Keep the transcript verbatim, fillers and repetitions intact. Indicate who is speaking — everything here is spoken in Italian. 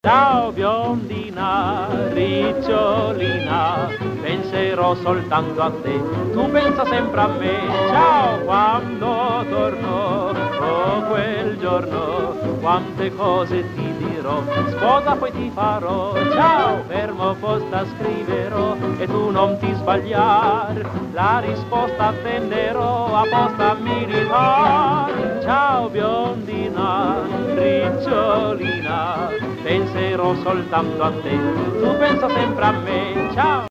Speaker 1: Ciao biondina, ricciolina, penserò soltanto a te, tu pensa sempre a me. Ciao quando torno, oh quel giorno, quante cose ti dirò, sposa poi ti farò. Ciao, fermo posta scriverò e tu non ti sbagliar, la risposta attenderò a posta militare. Ciao biondina, ricciolina, penserò soltanto a te, tu pensa sempre a me. Ciao!